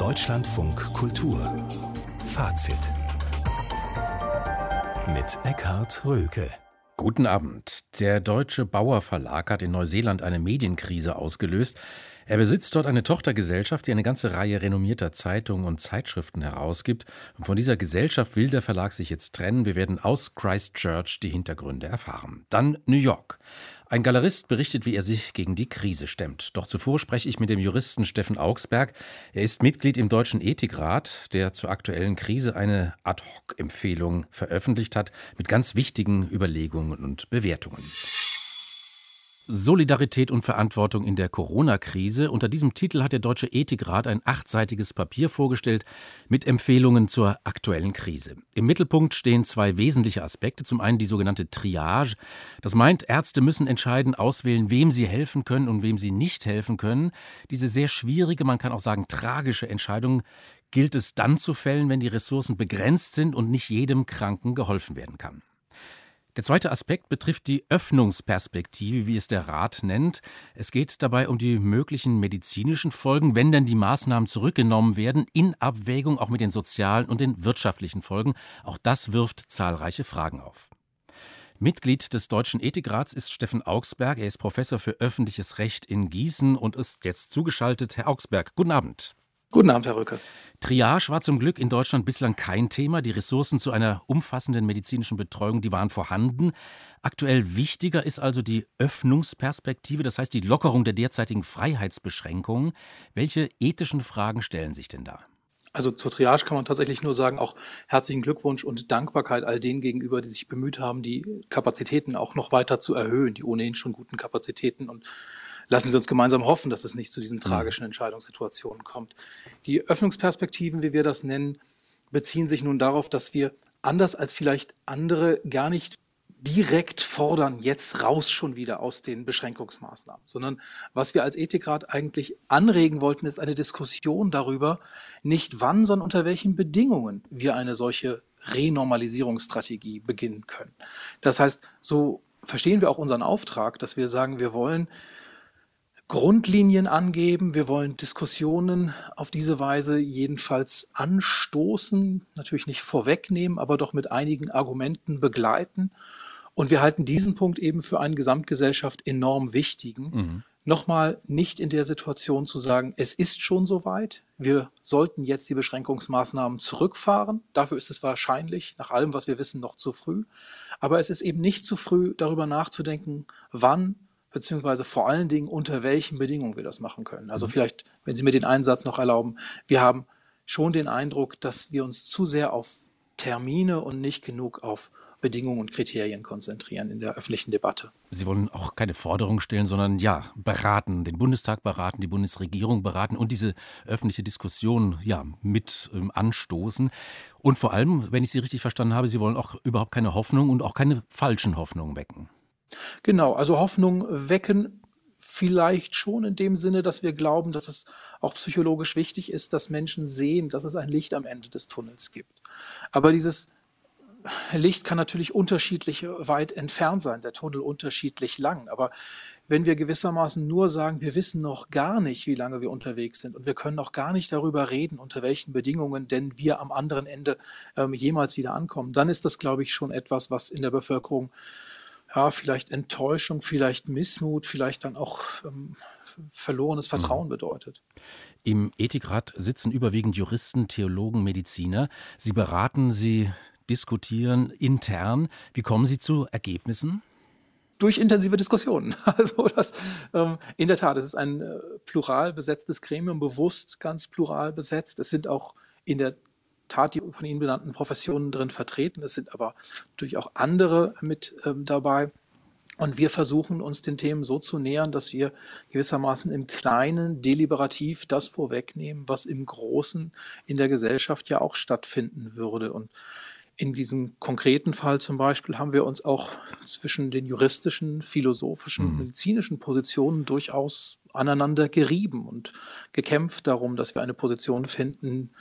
Deutschlandfunk Kultur Fazit mit Eckhard Röhlke. Guten Abend. Der Deutsche Bauer Verlag hat in Neuseeland eine Medienkrise ausgelöst. Er besitzt dort eine Tochtergesellschaft, die eine ganze Reihe renommierter Zeitungen und Zeitschriften herausgibt. Und von dieser Gesellschaft will der Verlag sich jetzt trennen. Wir werden aus Christchurch die Hintergründe erfahren. Dann New York. Ein Galerist berichtet, wie er sich gegen die Krise stemmt. Doch zuvor spreche ich mit dem Juristen Steffen Augsberg. Er ist Mitglied im Deutschen Ethikrat, der zur aktuellen Krise eine Ad-hoc-Empfehlung veröffentlicht hat mit ganz wichtigen Überlegungen und Bewertungen. Solidarität und Verantwortung in der Corona-Krise. Unter diesem Titel hat der Deutsche Ethikrat ein 8-seitiges Papier vorgestellt mit Empfehlungen zur aktuellen Krise. Im Mittelpunkt stehen 2 wesentliche Aspekte. Zum einen die sogenannte Triage. Das meint, Ärzte müssen entscheiden, auswählen, wem sie helfen können und wem sie nicht helfen können. Diese sehr schwierige, man kann auch sagen tragische Entscheidung gilt es dann zu fällen, wenn die Ressourcen begrenzt sind und nicht jedem Kranken geholfen werden kann. Der zweite Aspekt betrifft die Öffnungsperspektive, wie es der Rat nennt. Es geht dabei um die möglichen medizinischen Folgen, wenn denn die Maßnahmen zurückgenommen werden, in Abwägung auch mit den sozialen und den wirtschaftlichen Folgen. Auch das wirft zahlreiche Fragen auf. Mitglied des Deutschen Ethikrats ist Steffen Augsberg. Er ist Professor für öffentliches Recht in Gießen und ist jetzt zugeschaltet. Herr Augsberg, guten Abend. Guten Abend, Herr Röhlke. Triage war zum Glück in Deutschland bislang kein Thema. Die Ressourcen zu einer umfassenden medizinischen Betreuung, die waren vorhanden. Aktuell wichtiger ist also die Öffnungsperspektive, das heißt die Lockerung der derzeitigen Freiheitsbeschränkungen. Welche ethischen Fragen stellen sich denn da? Also zur Triage kann man tatsächlich nur sagen, auch herzlichen Glückwunsch und Dankbarkeit all denen gegenüber, die sich bemüht haben, die Kapazitäten auch noch weiter zu erhöhen, die ohnehin schon guten Kapazitäten. Und lassen Sie uns gemeinsam hoffen, dass es nicht zu diesen tragischen Entscheidungssituationen kommt. Die Öffnungsperspektiven, wie wir das nennen, beziehen sich nun darauf, dass wir anders als vielleicht andere gar nicht direkt fordern, jetzt raus schon wieder aus den Beschränkungsmaßnahmen, sondern was wir als Ethikrat eigentlich anregen wollten, ist eine Diskussion darüber, nicht wann, sondern unter welchen Bedingungen wir eine solche Renormalisierungsstrategie beginnen können. Das heißt, so verstehen wir auch unseren Auftrag, dass wir sagen, wir wollen Grundlinien angeben, wir wollen Diskussionen auf diese Weise jedenfalls anstoßen, natürlich nicht vorwegnehmen, aber doch mit einigen Argumenten begleiten. Und wir halten diesen Punkt eben für einen Gesamtgesellschaft enorm wichtigen. Nochmal nicht in der Situation zu sagen, es ist schon soweit, wir sollten jetzt die Beschränkungsmaßnahmen zurückfahren. Dafür ist es wahrscheinlich, nach allem, was wir wissen, noch zu früh. Aber es ist eben nicht zu früh, darüber nachzudenken, wann beziehungsweise vor allen Dingen unter welchen Bedingungen wir das machen können. Also vielleicht, wenn Sie mir den einen Satz noch erlauben, wir haben schon den Eindruck, dass wir uns zu sehr auf Termine und nicht genug auf Bedingungen und Kriterien konzentrieren in der öffentlichen Debatte. Sie wollen auch keine Forderung stellen, sondern beraten, den Bundestag beraten, die Bundesregierung beraten und diese öffentliche Diskussion mit anstoßen. Und vor allem, wenn ich Sie richtig verstanden habe, Sie wollen auch überhaupt keine Hoffnung und auch keine falschen Hoffnungen wecken. Genau, also Hoffnung wecken vielleicht schon in dem Sinne, dass wir glauben, dass es auch psychologisch wichtig ist, dass Menschen sehen, dass es ein Licht am Ende des Tunnels gibt. Aber dieses Licht kann natürlich unterschiedlich weit entfernt sein, der Tunnel unterschiedlich lang. Aber wenn wir gewissermaßen nur sagen, wir wissen noch gar nicht, wie lange wir unterwegs sind und wir können noch gar nicht darüber reden, unter welchen Bedingungen denn wir am anderen Ende jemals wieder ankommen, dann ist das, glaube ich, schon etwas, was in der Bevölkerung vielleicht Enttäuschung, vielleicht Missmut, vielleicht dann auch verlorenes Vertrauen bedeutet. Im Ethikrat sitzen überwiegend Juristen, Theologen, Mediziner. Sie beraten, Sie diskutieren intern. Wie kommen Sie zu Ergebnissen? Durch intensive Diskussionen. Also in der Tat, es ist ein plural besetztes Gremium, bewusst ganz plural besetzt. Es sind auch in der Tat die von Ihnen benannten Professionen drin vertreten. Es sind aber natürlich auch andere mit dabei. Und wir versuchen uns den Themen so zu nähern, dass wir gewissermaßen im Kleinen deliberativ das vorwegnehmen, was im Großen in der Gesellschaft ja auch stattfinden würde. Und in diesem konkreten Fall zum Beispiel haben wir uns auch zwischen den juristischen, philosophischen, medizinischen Positionen durchaus aneinander gerieben und gekämpft darum, dass wir eine Position finden,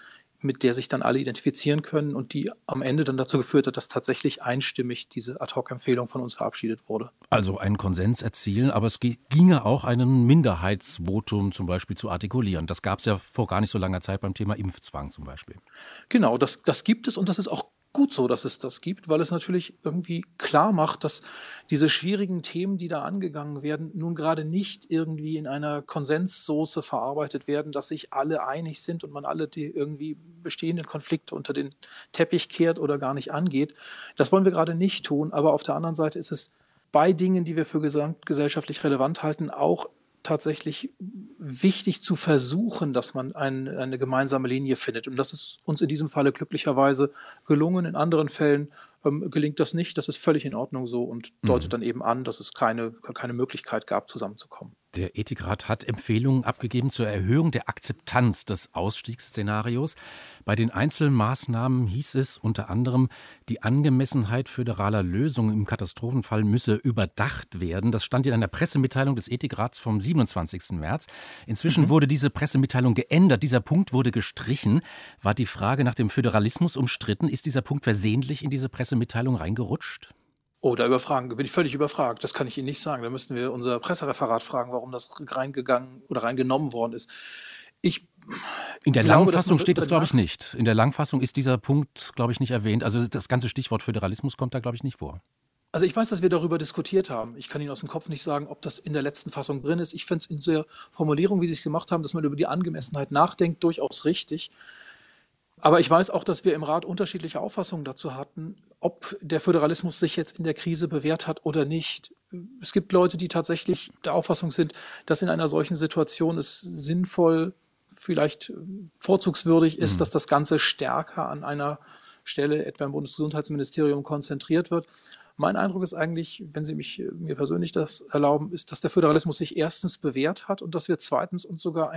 mit der sich dann alle identifizieren können und die am Ende dann dazu geführt hat, dass tatsächlich einstimmig diese Ad-hoc-Empfehlung von uns verabschiedet wurde. Also einen Konsens erzielen, aber es ginge auch einen Minderheitsvotum zum Beispiel zu artikulieren. Das gab es ja vor gar nicht so langer Zeit beim Thema Impfzwang zum Beispiel. Genau, das gibt es und das ist auch gut so, dass es das gibt, weil es natürlich irgendwie klar macht, dass diese schwierigen Themen, die da angegangen werden, nun gerade nicht irgendwie in einer Konsenssoße verarbeitet werden, dass sich alle einig sind und man alle die irgendwie bestehenden Konflikte unter den Teppich kehrt oder gar nicht angeht. Das wollen wir gerade nicht tun, aber auf der anderen Seite ist es bei Dingen, die wir für gesamtgesellschaftlich relevant halten, auch tatsächlich wichtig zu versuchen, dass man eine gemeinsame Linie findet. Und das ist uns in diesem Falle glücklicherweise gelungen. In anderen Fällen gelingt das nicht. Das ist völlig in Ordnung so und deutet dann eben an, dass es keine Möglichkeit gab, zusammenzukommen. Der Ethikrat hat Empfehlungen abgegeben zur Erhöhung der Akzeptanz des Ausstiegsszenarios. Bei den einzelnen Maßnahmen hieß es unter anderem, die Angemessenheit föderaler Lösungen im Katastrophenfall müsse überdacht werden. Das stand in einer Pressemitteilung des Ethikrats vom 27. März. Inzwischen wurde diese Pressemitteilung geändert. Dieser Punkt wurde gestrichen. War die Frage nach dem Föderalismus umstritten? Ist dieser Punkt versehentlich in diese Pressemitteilung reingerutscht? Oh, bin ich völlig überfragt. Das kann ich Ihnen nicht sagen. Da müssten wir unser Pressereferat fragen, warum das reingegangen oder reingenommen worden ist. In der Langfassung steht das, glaube ich, nicht. In der Langfassung ist dieser Punkt, glaube ich, nicht erwähnt. Also das ganze Stichwort Föderalismus kommt da, glaube ich, nicht vor. Also ich weiß, dass wir darüber diskutiert haben. Ich kann Ihnen aus dem Kopf nicht sagen, ob das in der letzten Fassung drin ist. Ich finde es in der Formulierung, wie Sie es gemacht haben, dass man über die Angemessenheit nachdenkt, durchaus richtig. Aber ich weiß auch, dass wir im Rat unterschiedliche Auffassungen dazu hatten, ob der Föderalismus sich jetzt in der Krise bewährt hat oder nicht. Es gibt Leute, die tatsächlich der Auffassung sind, dass in einer solchen Situation es sinnvoll, vielleicht vorzugswürdig ist, dass das Ganze stärker an einer Stelle, etwa im Bundesgesundheitsministerium, konzentriert wird. Mein Eindruck ist eigentlich, wenn Sie mir persönlich das erlauben, ist, dass der Föderalismus sich erstens bewährt hat und dass wir zweitens uns sogar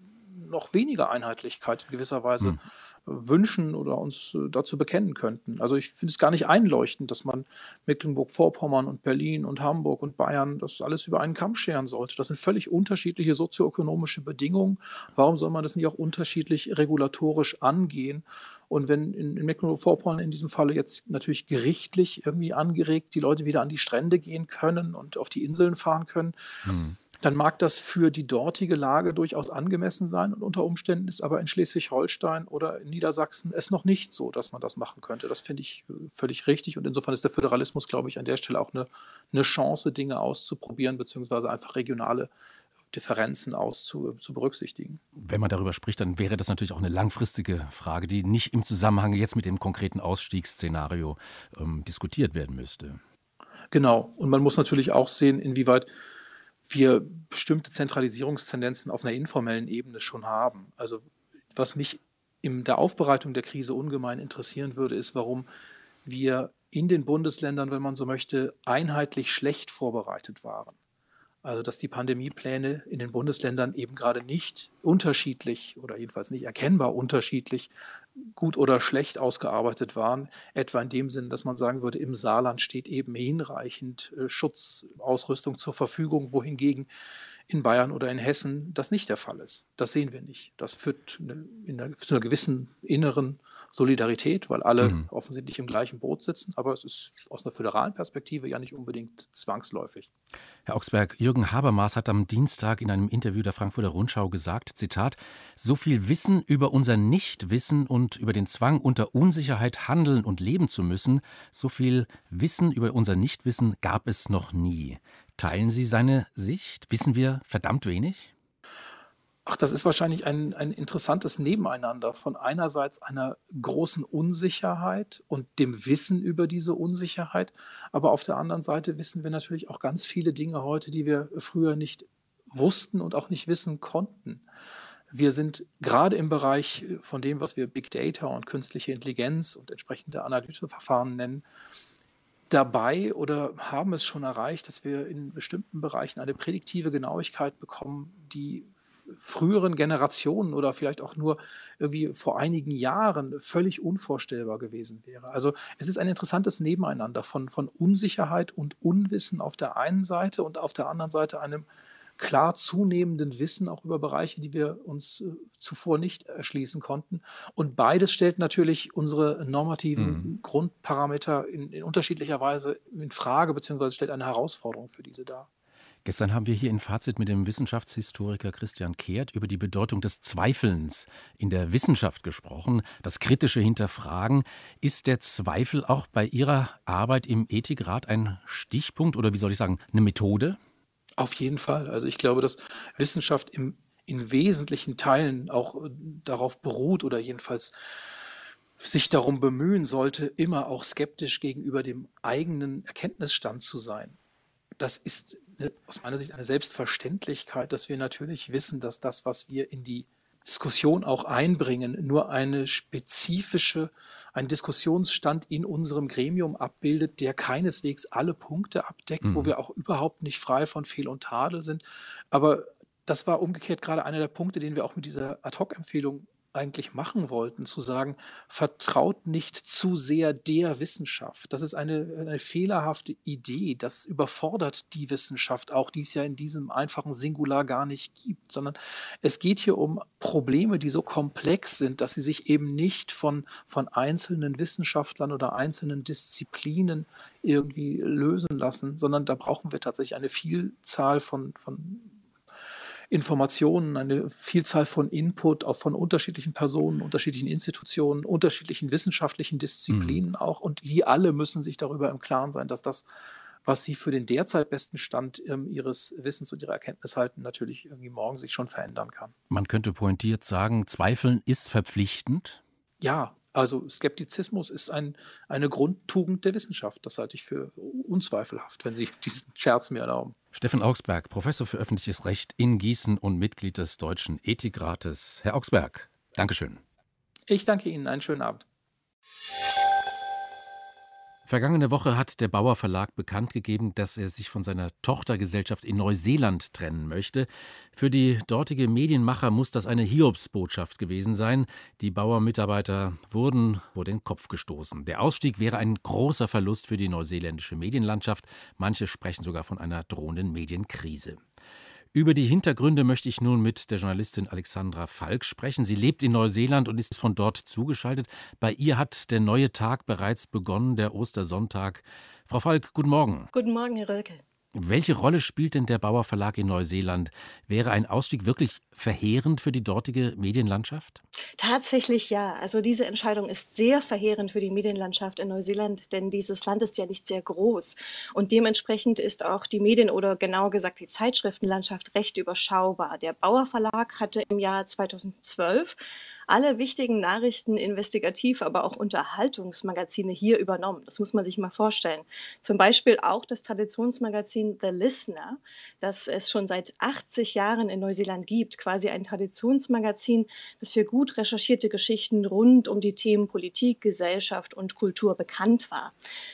noch weniger Einheitlichkeit in gewisser Weise wünschen oder uns dazu bekennen könnten. Also ich finde es gar nicht einleuchtend, dass man Mecklenburg-Vorpommern und Berlin und Hamburg und Bayern das alles über einen Kamm scheren sollte. Das sind völlig unterschiedliche sozioökonomische Bedingungen. Warum soll man das nicht auch unterschiedlich regulatorisch angehen? Und wenn in Mecklenburg-Vorpommern in diesem Falle jetzt natürlich gerichtlich irgendwie angeregt die Leute wieder an die Strände gehen können und auf die Inseln fahren können, dann mag das für die dortige Lage durchaus angemessen sein und unter Umständen ist aber in Schleswig-Holstein oder in Niedersachsen es noch nicht so, dass man das machen könnte. Das finde ich völlig richtig und insofern ist der Föderalismus, glaube ich, an der Stelle auch eine Chance, Dinge auszuprobieren beziehungsweise einfach regionale Differenzen zu berücksichtigen. Wenn man darüber spricht, dann wäre das natürlich auch eine langfristige Frage, die nicht im Zusammenhang jetzt mit dem konkreten Ausstiegsszenario diskutiert werden müsste. Genau, und man muss natürlich auch sehen, inwieweit wir bestimmte Zentralisierungstendenzen auf einer informellen Ebene schon haben. Also was mich in der Aufbereitung der Krise ungemein interessieren würde, ist, warum wir in den Bundesländern, wenn man so möchte, einheitlich schlecht vorbereitet waren. Also dass die Pandemiepläne in den Bundesländern eben gerade nicht unterschiedlich oder jedenfalls nicht erkennbar unterschiedlich gut oder schlecht ausgearbeitet waren. Etwa in dem Sinne, dass man sagen würde, im Saarland steht eben hinreichend Schutzausrüstung zur Verfügung, wohingegen in Bayern oder in Hessen das nicht der Fall ist. Das sehen wir nicht. Das führt zu einer gewissen inneren Solidarität, weil alle offensichtlich im gleichen Boot sitzen, aber es ist aus einer föderalen Perspektive ja nicht unbedingt zwangsläufig. Herr Augsberg, Jürgen Habermas hat am Dienstag in einem Interview der Frankfurter Rundschau gesagt, Zitat, so viel Wissen über unser Nichtwissen und über den Zwang, unter Unsicherheit handeln und leben zu müssen, so viel Wissen über unser Nichtwissen gab es noch nie. Teilen Sie seine Sicht? Wissen wir verdammt wenig? Ach, das ist wahrscheinlich ein interessantes Nebeneinander von einerseits einer großen Unsicherheit und dem Wissen über diese Unsicherheit, aber auf der anderen Seite wissen wir natürlich auch ganz viele Dinge heute, die wir früher nicht wussten und auch nicht wissen konnten. Wir sind gerade im Bereich von dem, was wir Big Data und künstliche Intelligenz und entsprechende Analyseverfahren nennen, dabei oder haben es schon erreicht, dass wir in bestimmten Bereichen eine prädiktive Genauigkeit bekommen, die früheren Generationen oder vielleicht auch nur irgendwie vor einigen Jahren völlig unvorstellbar gewesen wäre. Also es ist ein interessantes Nebeneinander von Unsicherheit und Unwissen auf der einen Seite und auf der anderen Seite einem klar zunehmenden Wissen auch über Bereiche, die wir uns zuvor nicht erschließen konnten. Und beides stellt natürlich unsere Mhm. normativen Grundparameter in unterschiedlicher Weise in Frage, beziehungsweise stellt eine Herausforderung für diese dar. Gestern haben wir hier in Fazit mit dem Wissenschaftshistoriker Christian Kehrt über die Bedeutung des Zweifelns in der Wissenschaft gesprochen, das kritische Hinterfragen. Ist der Zweifel auch bei Ihrer Arbeit im Ethikrat ein Stichpunkt oder wie soll ich sagen, eine Methode? Auf jeden Fall. Also ich glaube, dass Wissenschaft in wesentlichen Teilen auch darauf beruht oder jedenfalls sich darum bemühen sollte, immer auch skeptisch gegenüber dem eigenen Erkenntnisstand zu sein. Das ist aus meiner Sicht eine Selbstverständlichkeit, dass wir natürlich wissen, dass das, was wir in die Diskussion auch einbringen, nur einen Diskussionsstand in unserem Gremium abbildet, der keineswegs alle Punkte abdeckt, wo Mhm. wir auch überhaupt nicht frei von Fehl und Tadel sind. Aber das war umgekehrt gerade einer der Punkte, den wir auch mit dieser Ad-hoc-Empfehlung eigentlich machen wollten, zu sagen, vertraut nicht zu sehr der Wissenschaft. Das ist eine fehlerhafte Idee. Das überfordert die Wissenschaft auch, die es ja in diesem einfachen Singular gar nicht gibt, sondern es geht hier um Probleme, die so komplex sind, dass sie sich eben nicht von einzelnen Wissenschaftlern oder einzelnen Disziplinen irgendwie lösen lassen, sondern da brauchen wir tatsächlich eine Vielzahl von Informationen, eine Vielzahl von Input, auch von unterschiedlichen Personen, unterschiedlichen Institutionen, unterschiedlichen wissenschaftlichen Mhm. Disziplinen auch. Und die alle müssen sich darüber im Klaren sein, dass das, was sie für den derzeit besten Stand ihres Wissens und ihrer Erkenntnis halten, natürlich irgendwie morgen sich schon verändern kann. Man könnte pointiert sagen, Zweifeln ist verpflichtend. Ja, also Skeptizismus ist eine Grundtugend der Wissenschaft. Das halte ich für unzweifelhaft, wenn Sie diesen Scherz mir erlauben. Steffen Augsberg, Professor für öffentliches Recht in Gießen und Mitglied des Deutschen Ethikrates. Herr Augsberg, Dankeschön. Ich danke Ihnen. Einen schönen Abend. Vergangene Woche hat der Bauer Verlag bekannt gegeben, dass er sich von seiner Tochtergesellschaft in Neuseeland trennen möchte. Für die dortige Medienmacher muss das eine Hiobsbotschaft gewesen sein. Die Bauer-Mitarbeiter wurden vor den Kopf gestoßen. Der Ausstieg wäre ein großer Verlust für die neuseeländische Medienlandschaft. Manche sprechen sogar von einer drohenden Medienkrise. Über die Hintergründe möchte ich nun mit der Journalistin Alexandra Falk sprechen. Sie lebt in Neuseeland und ist von dort zugeschaltet. Bei ihr hat der neue Tag bereits begonnen, der Ostersonntag. Frau Falk, guten Morgen. Guten Morgen, Herr Rölke. Welche Rolle spielt denn der Bauer Verlag in Neuseeland? Wäre ein Ausstieg wirklich verheerend für die dortige Medienlandschaft? Tatsächlich ja. Also diese Entscheidung ist sehr verheerend für die Medienlandschaft in Neuseeland, denn dieses Land ist ja nicht sehr groß. Und dementsprechend ist auch die Medien- oder genauer gesagt die Zeitschriftenlandschaft recht überschaubar. Der Bauer Verlag hatte im Jahr 2012 alle wichtigen Nachrichten, Investigativ-, aber auch Unterhaltungsmagazine hier übernommen. Das muss man sich mal vorstellen. Zum Beispiel auch das Traditionsmagazin The Listener, das es schon seit 80 Jahren in Neuseeland gibt. Quasi ein Traditionsmagazin, das für gut recherchierte Geschichten rund um die Themen Politik, Gesellschaft und Kultur bekannt war.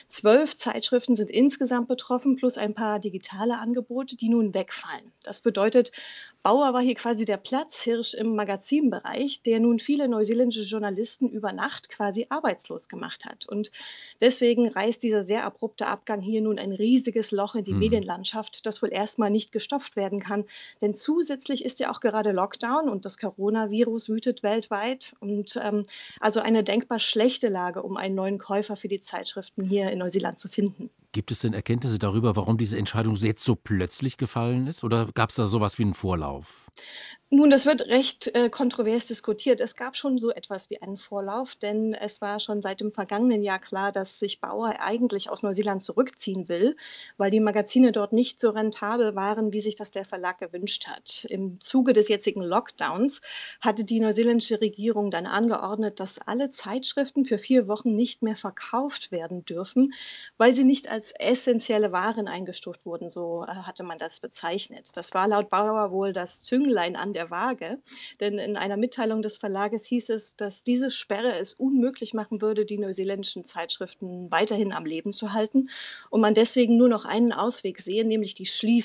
12 Zeitschriften sind insgesamt betroffen, plus ein paar digitale Angebote, die nun wegfallen. Das bedeutet, Bauer war hier quasi der Platzhirsch im Magazinbereich, der nun viele neuseeländische Journalisten über Nacht quasi arbeitslos gemacht hat. Und deswegen reißt dieser sehr abrupte Abgang hier nun ein riesiges Loch in die Hm. Medienlandschaft, das wohl erstmal nicht gestopft werden kann. Denn zusätzlich ist ja auch gerade Lockdown und das Coronavirus wütet weltweit. Und also eine denkbar schlechte Lage, um einen neuen Käufer für die Zeitschriften hier in Neuseeland zu finden. Gibt es denn Erkenntnisse darüber, warum diese Entscheidung jetzt so plötzlich gefallen ist? Oder gab es da sowas wie einen Vorlauf? Nun, das wird recht kontrovers diskutiert. Es gab schon so etwas wie einen Vorlauf, denn es war schon seit dem vergangenen Jahr klar, dass sich Bauer eigentlich aus Neuseeland zurückziehen will, weil die Magazine dort nicht so rentabel waren, wie sich das der Verlag gewünscht hat. Im Zuge des jetzigen Lockdowns hatte die neuseeländische Regierung dann angeordnet, dass alle Zeitschriften für 4 Wochen nicht mehr verkauft werden dürfen, weil sie nicht als essentielle Waren eingestuft wurden, so hatte man das bezeichnet. Das war laut Bauer wohl das Zünglein an der Waage, denn in einer Mitteilung des Verlages hieß es, dass diese Sperre es unmöglich machen würde, die neuseeländischen Zeitschriften weiterhin am Leben zu halten und man deswegen nur noch einen Ausweg sehe, nämlich die Schließung.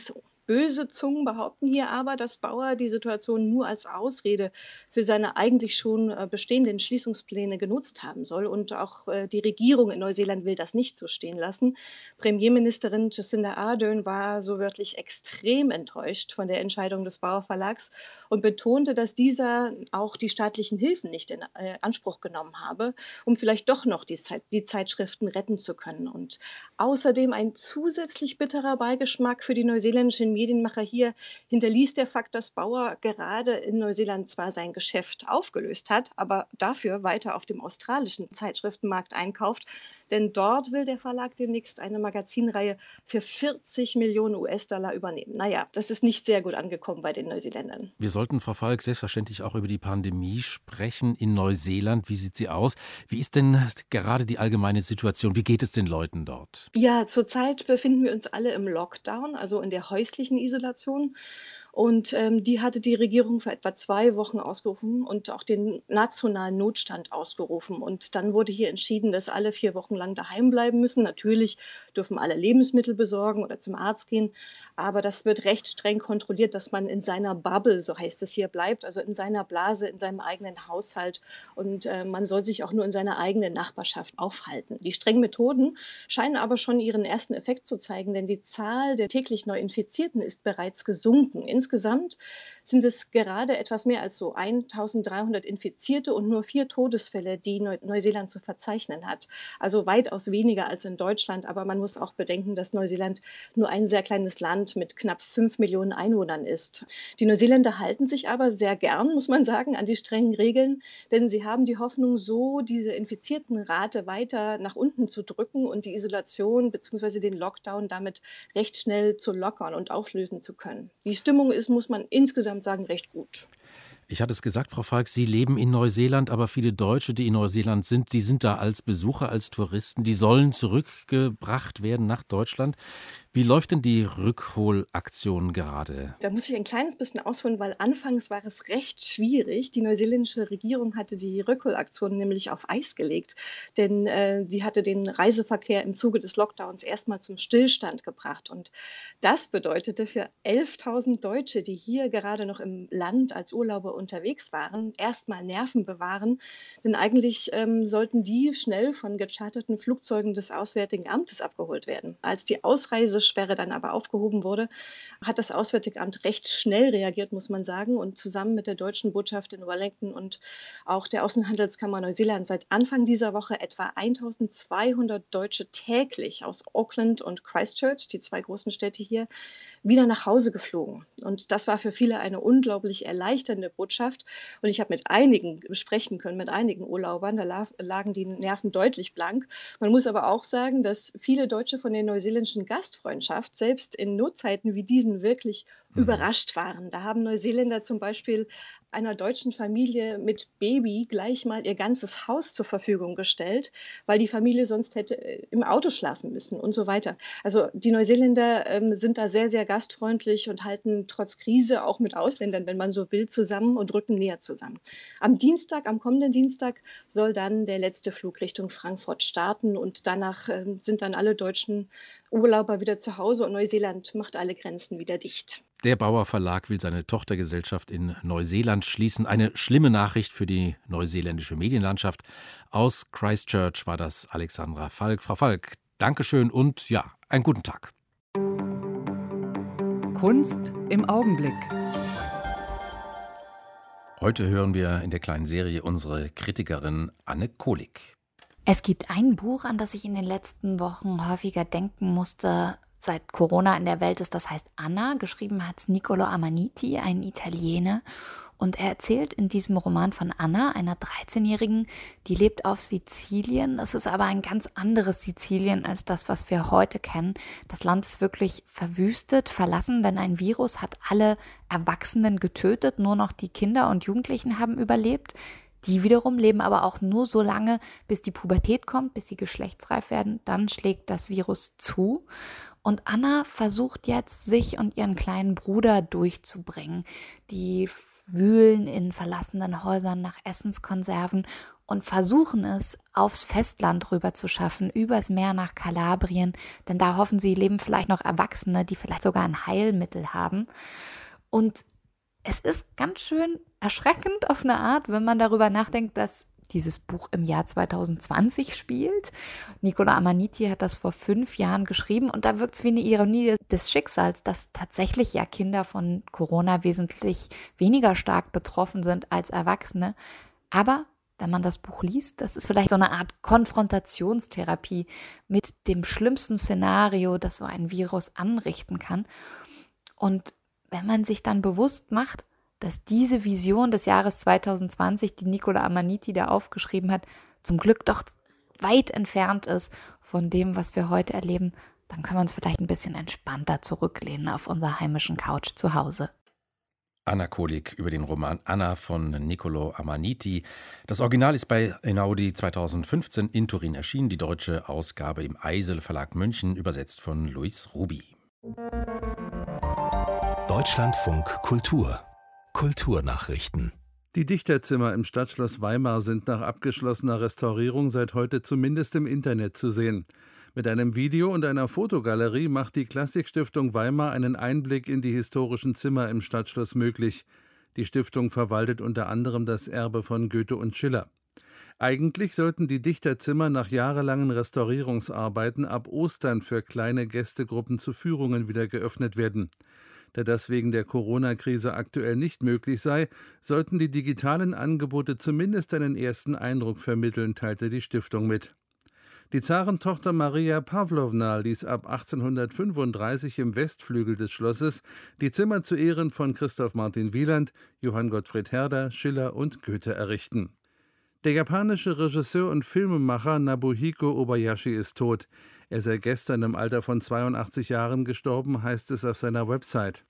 Böse Zungen behaupten hier aber, dass Bauer die Situation nur als Ausrede für seine eigentlich schon bestehenden Schließungspläne genutzt haben soll. Und auch die Regierung in Neuseeland will das nicht so stehen lassen. Premierministerin Jacinda Ardern war so wörtlich extrem enttäuscht von der Entscheidung des Bauer Verlags und betonte, dass dieser auch die staatlichen Hilfen nicht in Anspruch genommen habe, um vielleicht doch noch die Zeitschriften retten zu können. Und außerdem ein zusätzlich bitterer Beigeschmack für die neuseeländischen Medienmacher hier hinterließ der Fakt, dass Bauer gerade in Neuseeland zwar sein Geschäft aufgelöst hat, aber dafür weiter auf dem australischen Zeitschriftenmarkt einkauft. Denn dort will der Verlag demnächst eine Magazinreihe für 40 Millionen US-Dollar übernehmen. Naja, das ist nicht sehr gut angekommen bei den Neuseeländern. Wir sollten, Frau Falk, selbstverständlich auch über die Pandemie sprechen in Neuseeland. Wie sieht sie aus? Wie ist denn gerade die allgemeine Situation? Wie geht es den Leuten dort? Ja, zurzeit befinden wir uns alle im Lockdown, also in der häuslichen Isolation. Und die hatte die Regierung vor etwa 2 Wochen ausgerufen und auch den nationalen Notstand ausgerufen. Und dann wurde hier entschieden, dass alle 4 Wochen lang daheim bleiben müssen. Natürlich dürfen alle Lebensmittel besorgen oder zum Arzt gehen, aber das wird recht streng kontrolliert, dass man in seiner Bubble, so heißt es hier, bleibt, also in seiner Blase, in seinem eigenen Haushalt. Und man soll sich auch nur in seiner eigenen Nachbarschaft aufhalten. Die strengen Methoden scheinen aber schon ihren ersten Effekt zu zeigen, denn die Zahl der täglich Neuinfizierten ist bereits gesunken. Insgesamt sind es gerade etwas mehr als so 1.300 Infizierte und nur 4 Todesfälle, die Neuseeland zu verzeichnen hat. Also weitaus weniger als in Deutschland. Aber man muss auch bedenken, dass Neuseeland nur ein sehr kleines Land mit knapp 5 Millionen Einwohnern ist. Die Neuseeländer halten sich aber sehr gern, muss man sagen, an die strengen Regeln, denn sie haben die Hoffnung, so diese Infiziertenrate weiter nach unten zu drücken und die Isolation bzw. den Lockdown damit recht schnell zu lockern und auflösen zu können. Die Stimmung ist, muss man insgesamt sagen, recht gut. Ich hatte es gesagt, Frau Falk, Sie leben in Neuseeland, aber viele Deutsche, die in Neuseeland sind, die sind da als Besucher, als Touristen, die sollen zurückgebracht werden nach Deutschland. Wie läuft denn die Rückholaktion gerade? Da muss ich ein kleines bisschen ausholen, weil anfangs war es recht schwierig. Die neuseeländische Regierung hatte die Rückholaktion nämlich auf Eis gelegt, denn die hatte den Reiseverkehr im Zuge des Lockdowns erstmal zum Stillstand gebracht. Und das bedeutete für 11.000 Deutsche, die hier gerade noch im Land als Urlauber unterwegs waren, erstmal Nerven bewahren, denn eigentlich sollten die schnell von gecharterten Flugzeugen des Auswärtigen Amtes abgeholt werden. Als die Ausreisesperre dann aber aufgehoben wurde, hat das Auswärtige Amt recht schnell reagiert, muss man sagen, und zusammen mit der deutschen Botschaft in Wellington und auch der Außenhandelskammer Neuseeland seit Anfang dieser Woche etwa 1.200 Deutsche täglich aus Auckland und Christchurch, die 2 großen Städte hier, wieder nach Hause geflogen. Und das war für viele eine unglaublich erleichternde Botschaft. Und ich habe mit einigen sprechen können, mit einigen Urlaubern, da lagen die Nerven deutlich blank. Man muss aber auch sagen, dass viele Deutsche von der neuseeländischen Gastfreundschaft selbst in Notzeiten wie diesen wirklich überrascht waren. Da haben Neuseeländer zum Beispiel einer deutschen Familie mit Baby gleich mal ihr ganzes Haus zur Verfügung gestellt, weil die Familie sonst hätte im Auto schlafen müssen und so weiter. Also die Neuseeländer sind da sehr, sehr gastfreundlich und halten trotz Krise auch mit Ausländern, wenn man so will, zusammen und rücken näher zusammen. Am kommenden Dienstag, soll dann der letzte Flug Richtung Frankfurt starten und danach sind dann alle deutschen Urlauber wieder zu Hause und Neuseeland macht alle Grenzen wieder dicht. Der Bauer Verlag will seine Tochtergesellschaft in Neuseeland schließen. Eine schlimme Nachricht für die neuseeländische Medienlandschaft. Aus Christchurch war das Alexandra Falk. Frau Falk, Dankeschön und ja, einen guten Tag. Kunst im Augenblick. Heute hören wir in der kleinen Serie unsere Kritikerin Anne Kohlig. Es gibt ein Buch, an das ich in den letzten Wochen häufiger denken musste, seit Corona in der Welt ist. Das heißt Anna. Geschrieben hat es Niccolo Amaniti, ein Italiener. Und er erzählt in diesem Roman von Anna, einer 13-Jährigen, die lebt auf Sizilien. Es ist aber ein ganz anderes Sizilien als das, was wir heute kennen. Das Land ist wirklich verwüstet, verlassen, denn ein Virus hat alle Erwachsenen getötet. Nur noch die Kinder und Jugendlichen haben überlebt. Die wiederum leben aber auch nur so lange, bis die Pubertät kommt, bis sie geschlechtsreif werden. Dann schlägt das Virus zu. Und Anna versucht jetzt, sich und ihren kleinen Bruder durchzubringen. Die wühlen in verlassenen Häusern nach Essenskonserven und versuchen es aufs Festland rüber zu schaffen, übers Meer nach Kalabrien, denn da hoffen sie, leben vielleicht noch Erwachsene, die vielleicht sogar ein Heilmittel haben. Und es ist ganz schön erschreckend auf eine Art, wenn man darüber nachdenkt, dass dieses Buch im Jahr 2020 spielt. Nicola Amaniti hat das vor 5 Jahren geschrieben und da wirkt es wie eine Ironie des Schicksals, dass tatsächlich ja Kinder von Corona wesentlich weniger stark betroffen sind als Erwachsene. Aber wenn man das Buch liest, das ist vielleicht so eine Art Konfrontationstherapie mit dem schlimmsten Szenario, das so ein Virus anrichten kann. Und wenn man sich dann bewusst macht, dass diese Vision des Jahres 2020, die Nicola Amaniti da aufgeschrieben hat, zum Glück doch weit entfernt ist von dem, was wir heute erleben, dann können wir uns vielleicht ein bisschen entspannter zurücklehnen auf unserer heimischen Couch zu Hause. Anna Kohlig über den Roman Anna von Niccolo Amaniti. Das Original ist bei Einaudi 2015 in Turin erschienen, die deutsche Ausgabe im Eisel Verlag München, übersetzt von Luis Ruby. Deutschlandfunk Kultur. Kulturnachrichten. Die Dichterzimmer im Stadtschloss Weimar sind nach abgeschlossener Restaurierung seit heute zumindest im Internet zu sehen. Mit einem Video und einer Fotogalerie macht die Klassikstiftung Weimar einen Einblick in die historischen Zimmer im Stadtschloss möglich. Die Stiftung verwaltet unter anderem das Erbe von Goethe und Schiller. Eigentlich sollten die Dichterzimmer nach jahrelangen Restaurierungsarbeiten ab Ostern für kleine Gästegruppen zu Führungen wieder geöffnet werden. Da das wegen der Corona-Krise aktuell nicht möglich sei, sollten die digitalen Angebote zumindest einen ersten Eindruck vermitteln, teilte die Stiftung mit. Die Zarentochter Maria Pawlowna ließ ab 1835 im Westflügel des Schlosses die Zimmer zu Ehren von Christoph Martin Wieland, Johann Gottfried Herder, Schiller und Goethe errichten. Der japanische Regisseur und Filmemacher Nobuhiko Obayashi ist tot. Er sei gestern im Alter von 82 Jahren gestorben, heißt es auf seiner Website.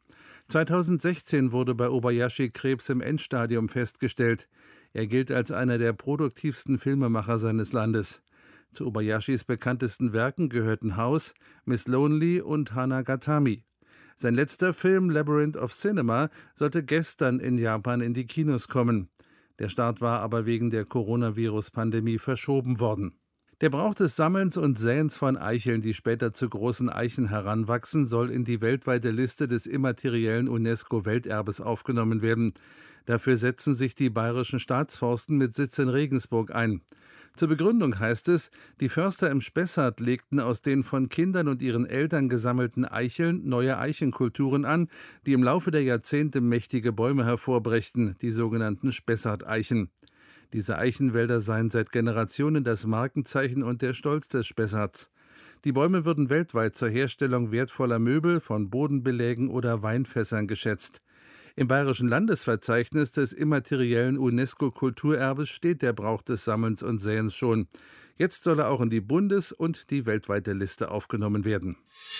2016 wurde bei Obayashi Krebs im Endstadium festgestellt. Er gilt als einer der produktivsten Filmemacher seines Landes. Zu Obayashis bekanntesten Werken gehörten House, Miss Lonely und Hanagatami. Sein letzter Film Labyrinth of Cinema sollte gestern in Japan in die Kinos kommen. Der Start war aber wegen der Coronavirus-Pandemie verschoben worden. Der Brauch des Sammelns und Säens von Eicheln, die später zu großen Eichen heranwachsen, soll in die weltweite Liste des immateriellen UNESCO-Welterbes aufgenommen werden. Dafür setzen sich die bayerischen Staatsforsten mit Sitz in Regensburg ein. Zur Begründung heißt es, die Förster im Spessart legten aus den von Kindern und ihren Eltern gesammelten Eicheln neue Eichenkulturen an, die im Laufe der Jahrzehnte mächtige Bäume hervorbrächten, die sogenannten Spessart-Eichen. Diese Eichenwälder seien seit Generationen das Markenzeichen und der Stolz des Spessarts. Die Bäume würden weltweit zur Herstellung wertvoller Möbel, von Bodenbelägen oder Weinfässern geschätzt. Im Bayerischen Landesverzeichnis des immateriellen UNESCO-Kulturerbes steht der Brauch des Sammelns und Säens schon. Jetzt soll er auch in die Bundes- und die weltweite Liste aufgenommen werden.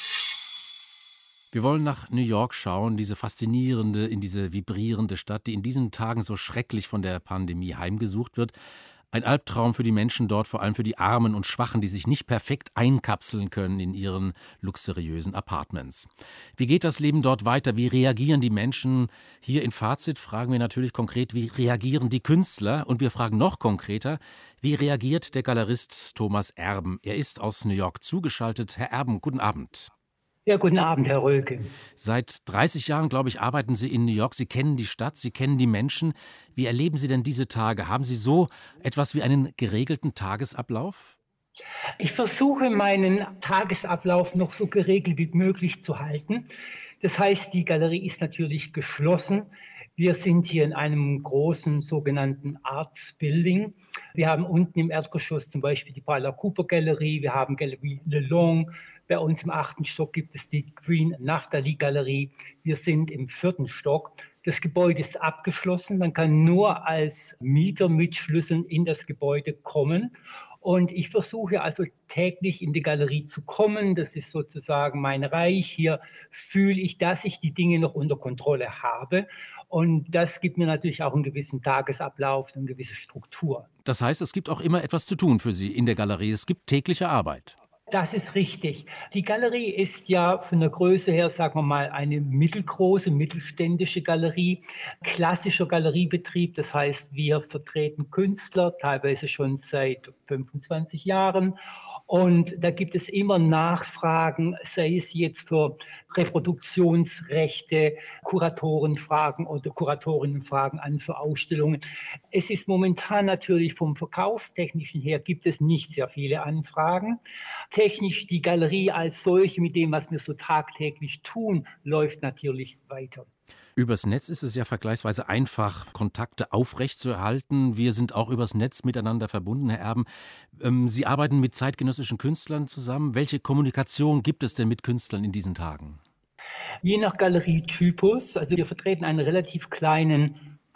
Wir wollen nach New York schauen, diese faszinierende, in diese vibrierende Stadt, die in diesen Tagen so schrecklich von der Pandemie heimgesucht wird. Ein Albtraum für die Menschen dort, vor allem für die Armen und Schwachen, die sich nicht perfekt einkapseln können in ihren luxuriösen Apartments. Wie geht das Leben dort weiter? Wie reagieren die Menschen? Hier in Fazit fragen wir natürlich konkret, wie reagieren die Künstler? Und wir fragen noch konkreter, wie reagiert der Galerist Thomas Erben? Er ist aus New York zugeschaltet. Herr Erben, guten Abend. Ja, guten Abend, Herr Rölke. Seit 30 Jahren, glaube ich, arbeiten Sie in New York. Sie kennen die Stadt, Sie kennen die Menschen. Wie erleben Sie denn diese Tage? Haben Sie so etwas wie einen geregelten Tagesablauf? Ich versuche, meinen Tagesablauf noch so geregelt wie möglich zu halten. Das heißt, die Galerie ist natürlich geschlossen. Wir sind hier in einem großen sogenannten Arts Building. Wir haben unten im Erdgeschoss zum Beispiel die Paula Cooper Galerie, wir haben Galerie Le Long. Bei uns im 8. Stock gibt es die Queen Naftali Galerie. Wir sind im 4. Stock. Das Gebäude ist abgeschlossen. Man kann nur als Mieter mit Schlüsseln in das Gebäude kommen. Und ich versuche also täglich in die Galerie zu kommen. Das ist sozusagen mein Reich. Hier fühle ich, dass ich die Dinge noch unter Kontrolle habe. Und das gibt mir natürlich auch einen gewissen Tagesablauf, eine gewisse Struktur. Das heißt, es gibt auch immer etwas zu tun für Sie in der Galerie. Es gibt tägliche Arbeit. Das ist richtig. Die Galerie ist ja von der Größe her, sagen wir mal, eine mittelgroße, mittelständische Galerie, klassischer Galeriebetrieb. Das heißt, wir vertreten Künstler, teilweise schon seit 25 Jahren. Und da gibt es immer Nachfragen, sei es jetzt für Reproduktionsrechte, Kuratorenfragen oder Kuratorinnenfragen an für Ausstellungen. Es ist momentan natürlich vom Verkaufstechnischen her gibt es nicht sehr viele Anfragen. Technisch die Galerie als solche mit dem, was wir so tagtäglich tun, läuft natürlich weiter. Übers Netz ist es ja vergleichsweise einfach, Kontakte aufrechtzuerhalten. Wir sind auch übers Netz miteinander verbunden, Herr Erben. Sie arbeiten mit zeitgenössischen Künstlern zusammen. Welche Kommunikation gibt es denn mit Künstlern in diesen Tagen? Je nach Galerietypus, also wir vertreten einen relativ kleinen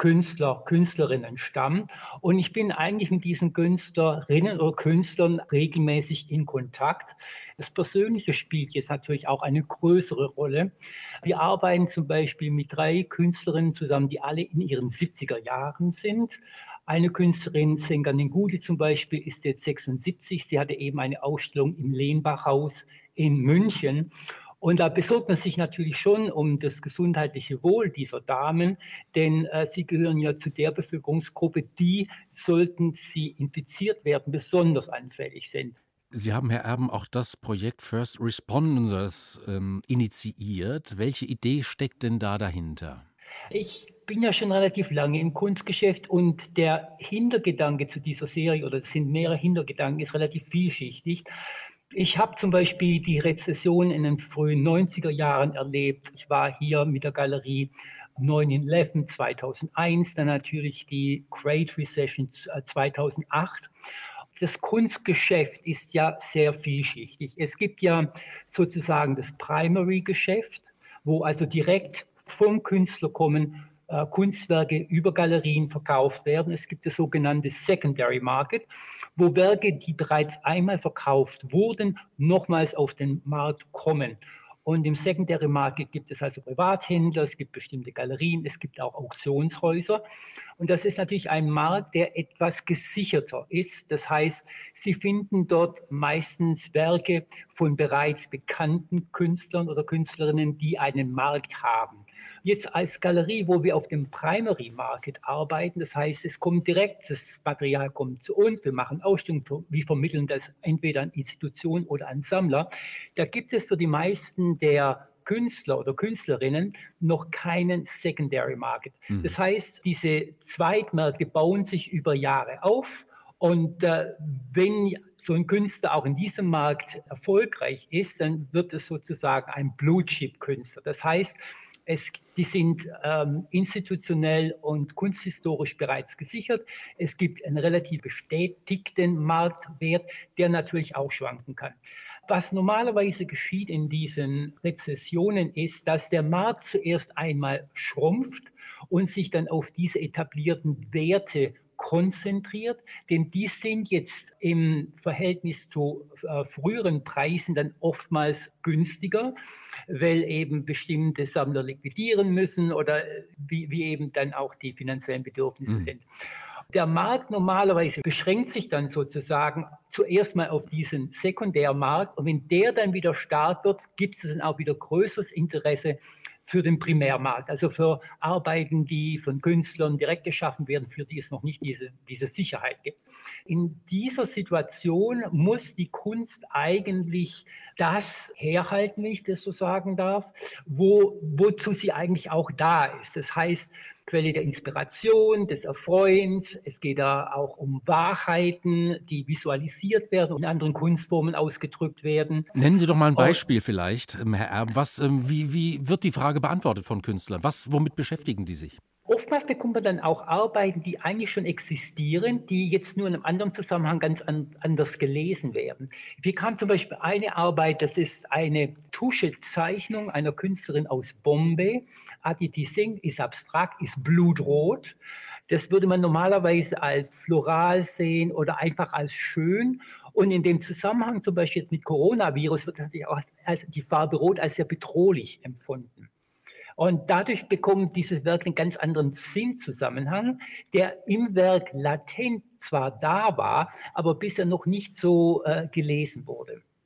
Künstlerinnenstamm. Und ich bin eigentlich mit diesen Künstlerinnen oder Künstlern regelmäßig in Kontakt. Das Persönliche spielt jetzt natürlich auch eine größere Rolle. Wir arbeiten zum Beispiel mit 3 Künstlerinnen zusammen, die alle in ihren 70er Jahren sind. Eine Künstlerin, Senga Ngugi zum Beispiel, ist jetzt 76. Sie hatte eben eine Ausstellung im Lehnbachhaus in München. Und da besorgt man sich natürlich schon um das gesundheitliche Wohl dieser Damen, denn sie gehören ja zu der Bevölkerungsgruppe, die, sollten sie infiziert werden, besonders anfällig sind. Sie haben, Herr Erben, auch das Projekt First Responders initiiert. Welche Idee steckt denn da dahinter? Ich bin ja schon relativ lange im Kunstgeschäft und der Hintergedanke zu dieser Serie, oder es sind mehrere Hintergedanken, ist relativ vielschichtig. Ich habe zum Beispiel die Rezession in den frühen 90er Jahren erlebt. Ich war hier mit der Galerie 9/11 2001, dann natürlich die Great Recession 2008. Das Kunstgeschäft ist ja sehr vielschichtig. Es gibt ja sozusagen das Primary-Geschäft, wo also direkt vom Künstler kommen Kunstwerke über Galerien verkauft werden. Es gibt das sogenannte Secondary Market, wo Werke, die bereits einmal verkauft wurden, nochmals auf den Markt kommen. Und im Secondary Market gibt es also Privathändler, es gibt bestimmte Galerien, es gibt auch Auktionshäuser. Und das ist natürlich ein Markt, der etwas gesicherter ist. Das heißt, Sie finden dort meistens Werke von bereits bekannten Künstlern oder Künstlerinnen, die einen Markt haben. Jetzt als Galerie, wo wir auf dem Primary Market arbeiten, das heißt, es kommt direkt, das Material kommt zu uns, wir machen Ausstellungen, wir vermitteln das entweder an Institutionen oder an Sammler. Da gibt es für die meisten der Künstler oder Künstlerinnen noch keinen Secondary Market. Das heißt, diese Zweigmärkte bauen sich über Jahre auf und wenn so ein Künstler auch in diesem Markt erfolgreich ist, dann wird es sozusagen ein Blue-Chip-Künstler. Das heißt, die sind institutionell und kunsthistorisch bereits gesichert. Es gibt einen relativ bestätigten Marktwert, der natürlich auch schwanken kann. Was normalerweise geschieht in diesen Rezessionen ist, dass der Markt zuerst einmal schrumpft und sich dann auf diese etablierten Werte konzentriert, denn die sind jetzt im Verhältnis zu früheren Preisen dann oftmals günstiger, weil eben bestimmte Sammler liquidieren müssen oder wie eben dann auch die finanziellen Bedürfnisse sind. Der Markt normalerweise beschränkt sich dann sozusagen zuerst mal auf diesen Sekundärmarkt und wenn der dann wieder stark wird, gibt es dann auch wieder größeres Interesse für den Primärmarkt, also für Arbeiten, die von Künstlern direkt geschaffen werden, für die es noch nicht diese Sicherheit gibt. In dieser Situation muss die Kunst eigentlich das herhalten, wenn ich das so sagen darf, wozu sie eigentlich auch da ist. Das heißt, Quelle der Inspiration, des Erfreuens. Es geht da auch um Wahrheiten, die visualisiert werden und in anderen Kunstformen ausgedrückt werden. Nennen Sie doch mal ein Beispiel vielleicht, Herr Erben. Wie wird die Frage beantwortet von Künstlern? Womit beschäftigen die sich? Oftmals bekommt man dann auch Arbeiten, die eigentlich schon existieren, die jetzt nur in einem anderen Zusammenhang ganz anders gelesen werden. Wir haben zum Beispiel eine Arbeit, das ist eine Tuschezeichnung einer Künstlerin aus Bombay. Aditi Singh, ist abstrakt, ist blutrot. Das würde man normalerweise als floral sehen oder einfach als schön. Und in dem Zusammenhang zum Beispiel jetzt mit Coronavirus wird natürlich auch die Farbe Rot als sehr bedrohlich empfunden. Und dadurch bekommt dieses Werk einen ganz anderen Sinnzusammenhang, der im Werk latent zwar da war, aber bisher noch nicht so gelesen wurde.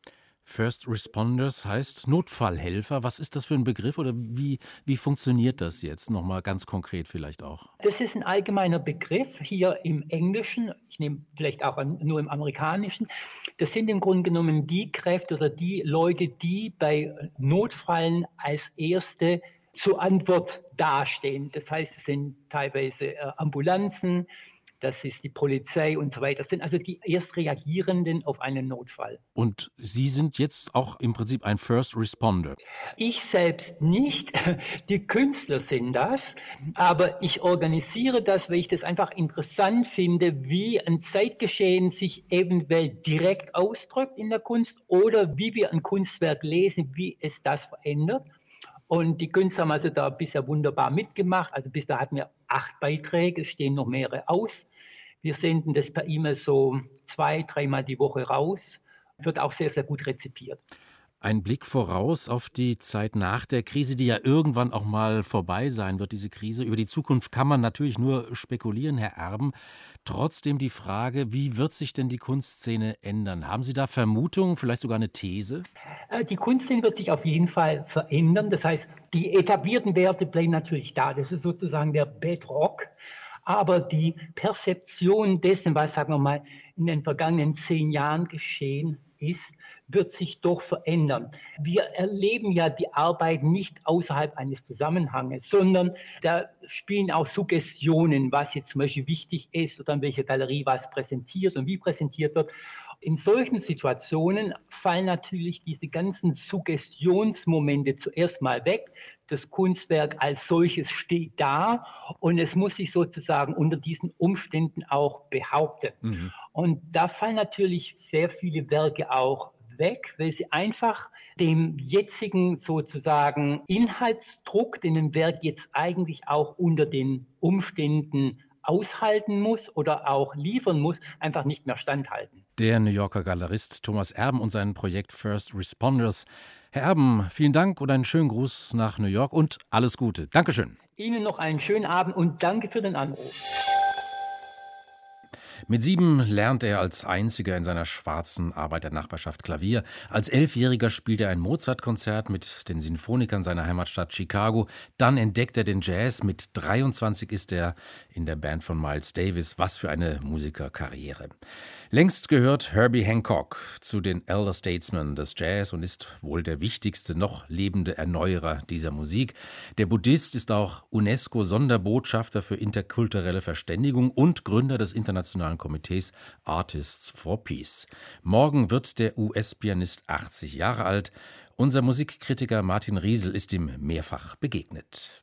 First Responders heißt Notfallhelfer. Was ist das für ein Begriff oder wie funktioniert das jetzt? Nochmal ganz konkret vielleicht auch. Das ist ein allgemeiner Begriff hier im Englischen. Ich nehme vielleicht auch nur im Amerikanischen. Das sind im Grunde genommen die Kräfte oder die Leute, die bei Notfällen als Erste zur Antwort dastehen. Das heißt, es sind teilweise Ambulanzen, das ist die Polizei und so weiter. Das sind also die Erstreagierenden auf einen Notfall. Und Sie sind jetzt auch im Prinzip ein First Responder. Ich selbst nicht. Die Künstler sind das. Aber ich organisiere das, weil ich das einfach interessant finde, wie ein Zeitgeschehen sich eventuell direkt ausdrückt in der Kunst oder wie wir ein Kunstwerk lesen, wie es das verändert. Und die Künstler haben also da bisher wunderbar mitgemacht. Also bis da hatten wir 8 Beiträge, es stehen noch mehrere aus. Wir senden das per E-Mail so 2-3 Mal die Woche raus. Wird auch sehr, sehr gut rezipiert. Ein Blick voraus auf die Zeit nach der Krise, die ja irgendwann auch mal vorbei sein wird, diese Krise. Über die Zukunft kann man natürlich nur spekulieren, Herr Erben. Trotzdem die Frage, wie wird sich denn die Kunstszene ändern? Haben Sie da Vermutungen, vielleicht sogar eine These? Die Kunstszene wird sich auf jeden Fall verändern. Das heißt, die etablierten Werte bleiben natürlich da. Das ist sozusagen der Bedrock. Aber die Perzeption dessen, was, sagen wir mal, in den vergangenen 10 Jahren geschehen ist, wird sich doch verändern. Wir erleben ja die Arbeit nicht außerhalb eines Zusammenhanges, sondern da spielen auch Suggestionen, was jetzt zum Beispiel wichtig ist oder in welcher Galerie was präsentiert und wie präsentiert wird. In solchen Situationen fallen natürlich diese ganzen Suggestionsmomente zuerst mal weg. Das Kunstwerk als solches steht da und es muss sich sozusagen unter diesen Umständen auch behaupten. Mhm. Und da fallen natürlich sehr viele Werke auch weg, weil sie einfach dem jetzigen sozusagen Inhaltsdruck, den ein Werk jetzt eigentlich auch unter den Umständen aushalten muss oder auch liefern muss, einfach nicht mehr standhalten. Der New Yorker Galerist Thomas Erben und sein Projekt First Responders. Herr Erben, vielen Dank und einen schönen Gruß nach New York und alles Gute. Dankeschön. Ihnen noch einen schönen Abend und danke für den Anruf. Mit 7 lernt er als einziger in seiner schwarzen Arbeiternachbarschaft Klavier. Als 11-Jähriger spielt er ein Mozart-Konzert mit den Sinfonikern seiner Heimatstadt Chicago. Dann entdeckt er den Jazz. Mit 23 ist er in der Band von Miles Davis. Was für eine Musikerkarriere. Längst gehört Herbie Hancock zu den Elder Statesmen des Jazz und ist wohl der wichtigste noch lebende Erneuerer dieser Musik. Der Buddhist ist auch UNESCO-Sonderbotschafter für interkulturelle Verständigung und Gründer des internationalen Komitees Artists for Peace. Morgen wird der US-Pianist 80 Jahre alt. Unser Musikkritiker Martin Riesel ist ihm mehrfach begegnet.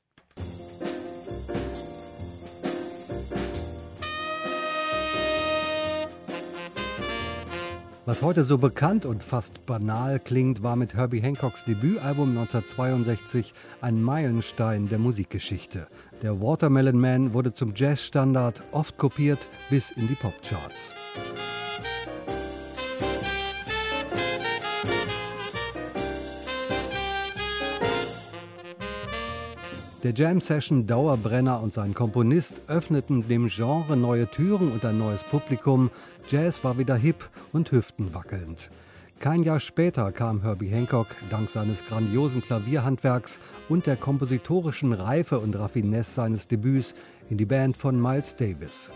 Was heute so bekannt und fast banal klingt, war mit Herbie Hancocks Debütalbum 1962 ein Meilenstein der Musikgeschichte. Der Watermelon Man wurde zum Jazzstandard, oft kopiert bis in die Popcharts. Der Jam-Session-Dauerbrenner und sein Komponist öffneten dem Genre neue Türen und ein neues Publikum. Jazz war wieder hip und hüftenwackelnd. Kein Jahr später kam Herbie Hancock dank seines grandiosen Klavierhandwerks und der kompositorischen Reife und Raffinesse seines Debüts in die Band von Miles Davis.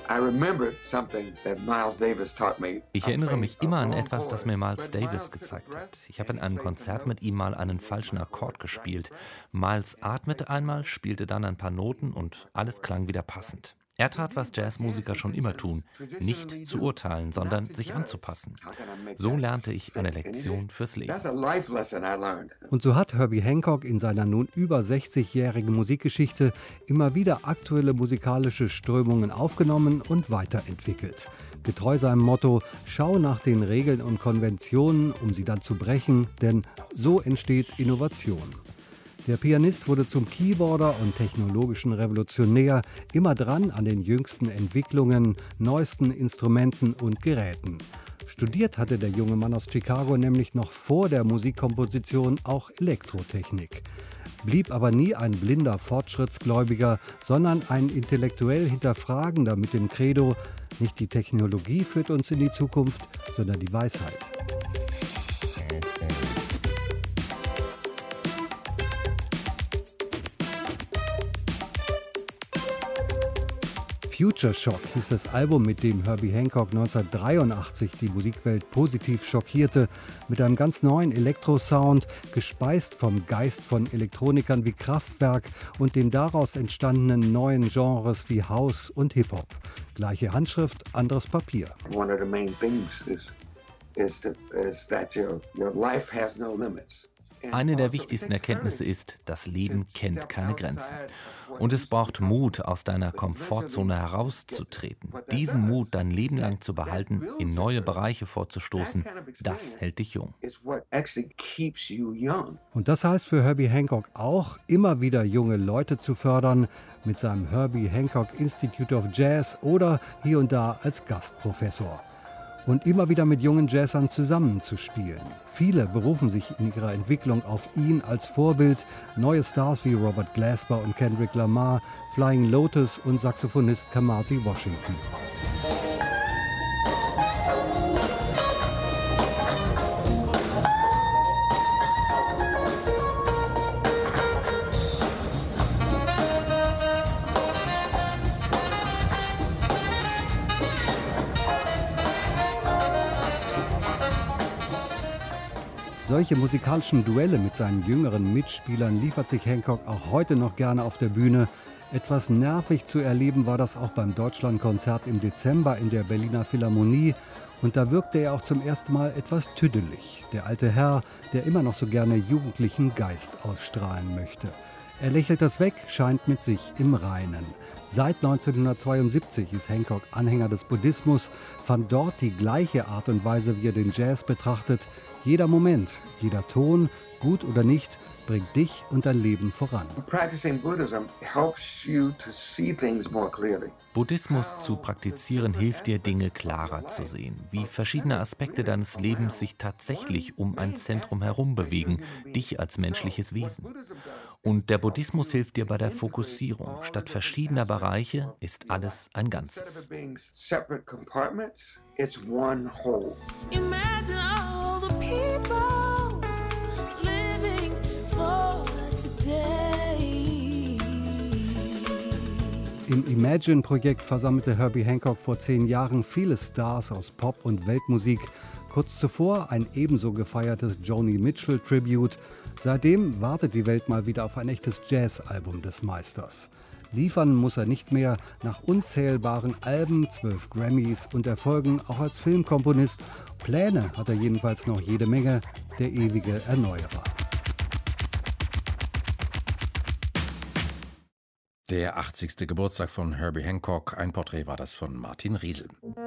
Ich erinnere mich immer an etwas, das mir Miles Davis gezeigt hat. Ich habe in einem Konzert mit ihm mal einen falschen Akkord gespielt. Miles atmete einmal, spielte dann ein paar Noten und alles klang wieder passend. Er tat, was Jazzmusiker schon immer tun, nicht zu urteilen, sondern sich anzupassen. So lernte ich eine Lektion fürs Leben. Und so hat Herbie Hancock in seiner nun über 60-jährigen Musikgeschichte immer wieder aktuelle musikalische Strömungen aufgenommen und weiterentwickelt. Getreu seinem Motto, schau nach den Regeln und Konventionen, um sie dann zu brechen, denn so entsteht Innovation. Der Pianist wurde zum Keyboarder und technologischen Revolutionär, immer dran an den jüngsten Entwicklungen, neuesten Instrumenten und Geräten. Studiert hatte der junge Mann aus Chicago nämlich noch vor der Musikkomposition auch Elektrotechnik. Blieb aber nie ein blinder Fortschrittsgläubiger, sondern ein intellektuell Hinterfragender mit dem Credo, nicht die Technologie führt uns in die Zukunft, sondern die Weisheit. Future Shock hieß das Album, mit dem Herbie Hancock 1983 die Musikwelt positiv schockierte, mit einem ganz neuen Elektrosound, gespeist vom Geist von Elektronikern wie Kraftwerk und den daraus entstandenen neuen Genres wie House und Hip-Hop. Gleiche Handschrift, anderes Papier. One of the main things is that your life has no limits. Eine der wichtigsten Erkenntnisse ist, das Leben kennt keine Grenzen. Und es braucht Mut, aus deiner Komfortzone herauszutreten. Diesen Mut dein Leben lang zu behalten, in neue Bereiche vorzustoßen, das hält dich jung. Und das heißt für Herbie Hancock auch, immer wieder junge Leute zu fördern, mit seinem Herbie Hancock Institute of Jazz oder hier und da als Gastprofessor. Und immer wieder mit jungen Jazzern zusammenzuspielen. Viele berufen sich in ihrer Entwicklung auf ihn als Vorbild. Neue Stars wie Robert Glasper und Kendrick Lamar, Flying Lotus und Saxophonist Kamasi Washington. Solche musikalischen Duelle mit seinen jüngeren Mitspielern liefert sich Hancock auch heute noch gerne auf der Bühne. Etwas nervig zu erleben war das auch beim Deutschlandkonzert im Dezember in der Berliner Philharmonie. Und da wirkte er auch zum ersten Mal etwas tüdelig. Der alte Herr, der immer noch so gerne jugendlichen Geist ausstrahlen möchte. Er lächelt das weg, scheint mit sich im Reinen. Seit 1972 ist Hancock Anhänger des Buddhismus, fand dort die gleiche Art und Weise, wie er den Jazz betrachtet. Jeder Moment, jeder Ton, gut oder nicht, bringt dich und dein Leben voran. Buddhismus zu praktizieren hilft dir, Dinge klarer zu sehen, wie verschiedene Aspekte deines Lebens sich tatsächlich um ein Zentrum herum bewegen, dich als menschliches Wesen. Und der Buddhismus hilft dir bei der Fokussierung. Statt verschiedener Bereiche ist alles ein Ganzes. Im Imagine-Projekt versammelte Herbie Hancock vor 10 Jahren viele Stars aus Pop- und Weltmusik. Kurz zuvor ein ebenso gefeiertes Joni Mitchell-Tribute. Seitdem wartet die Welt mal wieder auf ein echtes Jazz-Album des Meisters. Liefern muss er nicht mehr, nach unzählbaren Alben, 12 Grammys und Erfolgen auch als Filmkomponist. Pläne hat er jedenfalls noch jede Menge, der ewige Erneuerer. Der 80. Geburtstag von Herbie Hancock. Ein Porträt war das von Martin Riesel.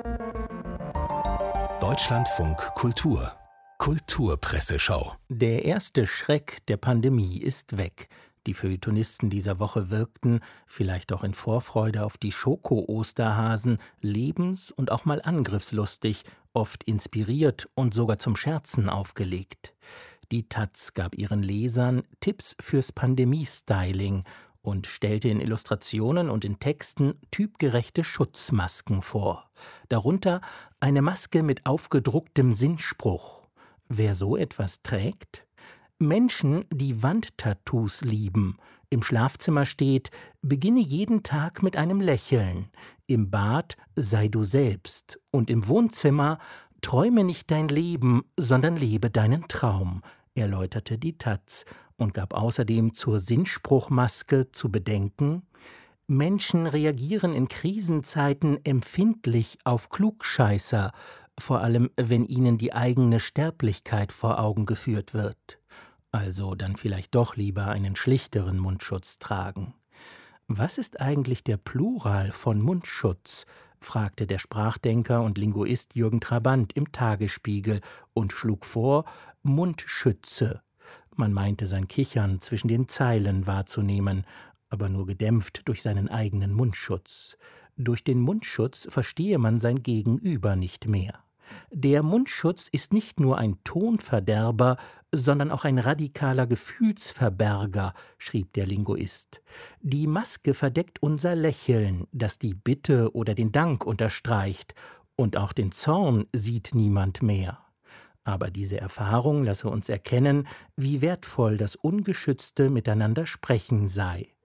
Deutschlandfunk Kultur. Kulturpresseschau. Der erste Schreck der Pandemie ist weg. Die Feuilletonisten dieser Woche wirkten, vielleicht auch in Vorfreude auf die Schoko-Osterhasen, lebens- und auch mal angriffslustig, oft inspiriert und sogar zum Scherzen aufgelegt. Die taz gab ihren Lesern Tipps fürs Pandemie-Styling und stellte in Illustrationen und in Texten typgerechte Schutzmasken vor. Darunter eine Maske mit aufgedrucktem Sinnspruch. Wer so etwas trägt? Menschen, die Wandtattoos lieben. Im Schlafzimmer steht: Beginne jeden Tag mit einem Lächeln. Im Bad: Sei du selbst. Und im Wohnzimmer: Träume nicht dein Leben, sondern lebe deinen Traum, erläuterte die taz und gab außerdem zur Sinnspruchmaske zu bedenken: Menschen reagieren in Krisenzeiten empfindlich auf Klugscheißer, vor allem wenn ihnen die eigene Sterblichkeit vor Augen geführt wird. Also dann vielleicht doch lieber einen schlichteren Mundschutz tragen. Was ist eigentlich der Plural von Mundschutz? Fragte der Sprachdenker und Linguist Jürgen Trabant im Tagesspiegel und schlug vor: Mundschütze. Man meinte sein Kichern zwischen den Zeilen wahrzunehmen, aber nur gedämpft durch seinen eigenen Mundschutz. Durch den Mundschutz verstehe man sein Gegenüber nicht mehr. Der Mundschutz ist nicht nur ein Tonverderber, sondern auch ein radikaler Gefühlsverberger, schrieb der Linguist. Die Maske verdeckt unser Lächeln, das die Bitte oder den Dank unterstreicht, und auch den Zorn sieht niemand mehr. Aber diese Erfahrung lasse uns erkennen, wie wertvoll das ungeschützte Miteinander sprechen sei.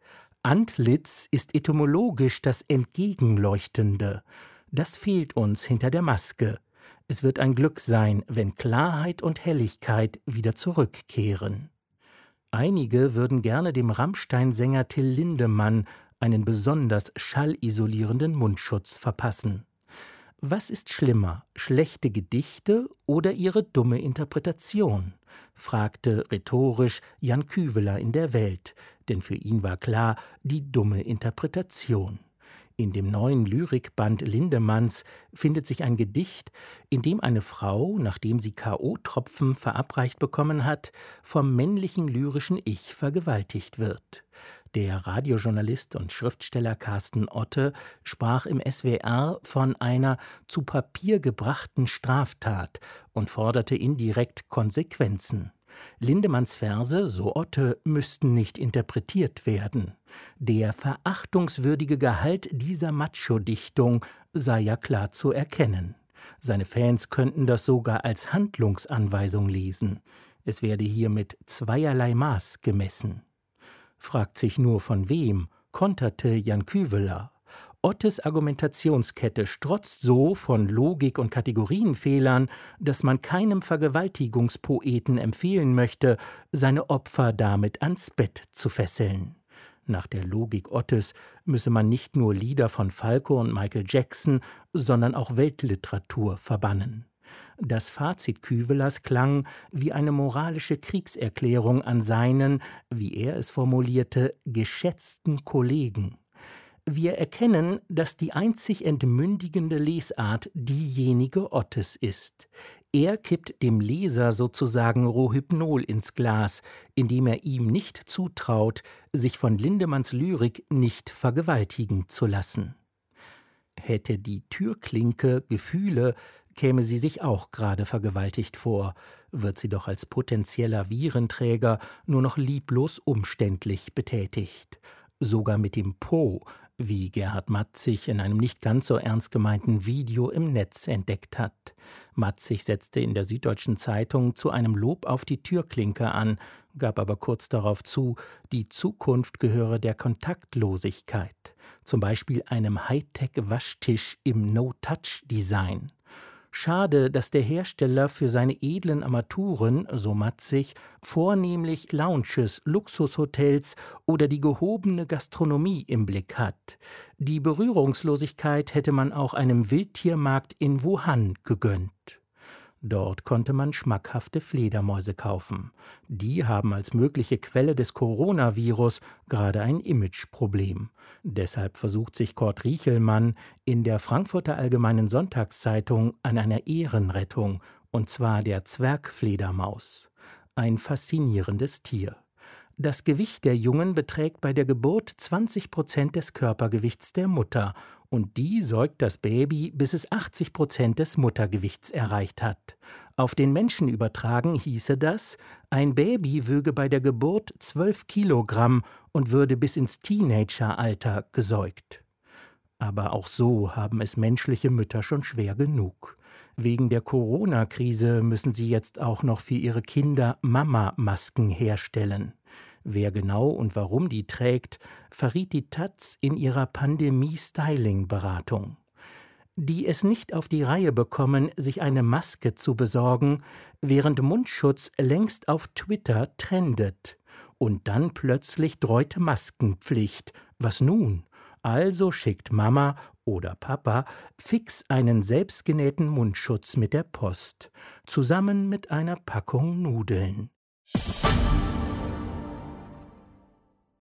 Antlitz ist etymologisch das Entgegenleuchtende. Das fehlt uns hinter der Maske. Es wird ein Glück sein, wenn Klarheit und Helligkeit wieder zurückkehren. Einige würden gerne dem Rammstein-Sänger Till Lindemann einen besonders schallisolierenden Mundschutz verpassen. Was ist schlimmer, schlechte Gedichte oder ihre dumme Interpretation? Fragte rhetorisch Jan Küveler in der Welt, denn für ihn war klar, die dumme Interpretation. In dem neuen Lyrikband Lindemanns findet sich ein Gedicht, in dem eine Frau, nachdem sie K.O.-Tropfen verabreicht bekommen hat, vom männlichen lyrischen Ich vergewaltigt wird. Der Radiojournalist und Schriftsteller Carsten Otte sprach im SWR von einer zu Papier gebrachten Straftat und forderte indirekt Konsequenzen. Lindemanns Verse, so Otte, müssten nicht interpretiert werden. Der verachtungswürdige Gehalt dieser Macho-Dichtung sei ja klar zu erkennen. Seine Fans könnten das sogar als Handlungsanweisung lesen. Es werde hier mit zweierlei Maß gemessen. Fragt sich nur von wem, konterte Jan Küveler. Ottes Argumentationskette strotzt so von Logik- und Kategorienfehlern, dass man keinem Vergewaltigungspoeten empfehlen möchte, seine Opfer damit ans Bett zu fesseln. Nach der Logik Ottes müsse man nicht nur Lieder von Falco und Michael Jackson, sondern auch Weltliteratur verbannen. Das Fazit Küvelers klang wie eine moralische Kriegserklärung an seinen, wie er es formulierte, geschätzten Kollegen. Wir erkennen, dass die einzig entmündigende Lesart diejenige Ottes ist. Er kippt dem Leser sozusagen Rohypnol ins Glas, indem er ihm nicht zutraut, sich von Lindemanns Lyrik nicht vergewaltigen zu lassen. Hätte die Türklinke Gefühle, käme sie sich auch gerade vergewaltigt vor, wird sie doch als potenzieller Virenträger nur noch lieblos umständlich betätigt. Sogar mit dem Po, wie Gerhard Matzig in einem nicht ganz so ernst gemeinten Video im Netz entdeckt hat. Matzig setzte in der Süddeutschen Zeitung zu einem Lob auf die Türklinke an, gab aber kurz darauf zu, die Zukunft gehöre der Kontaktlosigkeit, zum Beispiel einem Hightech-Waschtisch im No-Touch-Design. Schade, dass der Hersteller für seine edlen Armaturen, so Matzig, vornehmlich Lounges, Luxushotels oder die gehobene Gastronomie im Blick hat. Die Berührungslosigkeit hätte man auch einem Wildtiermarkt in Wuhan gegönnt. Dort konnte man schmackhafte Fledermäuse kaufen. Die haben als mögliche Quelle des Coronavirus gerade ein Imageproblem. Deshalb versucht sich Kurt Riechelmann in der Frankfurter Allgemeinen Sonntagszeitung an einer Ehrenrettung, und zwar der Zwergfledermaus. Ein faszinierendes Tier. Das Gewicht der Jungen beträgt bei der Geburt 20% des Körpergewichts der Mutter und die säugt das Baby, bis es 80% des Muttergewichts erreicht hat. Auf den Menschen übertragen hieße das, ein Baby wöge bei der Geburt 12 Kilogramm und würde bis ins Teenageralter gesäugt. Aber auch so haben es menschliche Mütter schon schwer genug. Wegen der Corona-Krise müssen sie jetzt auch noch für ihre Kinder Mama-Masken herstellen. Wer genau und warum die trägt, verriet die taz in ihrer Pandemie-Styling-Beratung. Die es nicht auf die Reihe bekommen, sich eine Maske zu besorgen, während Mundschutz längst auf Twitter trendet. Und dann plötzlich dreute Maskenpflicht. Was nun? Also schickt Mama oder Papa fix einen selbstgenähten Mundschutz mit der Post, zusammen mit einer Packung Nudeln.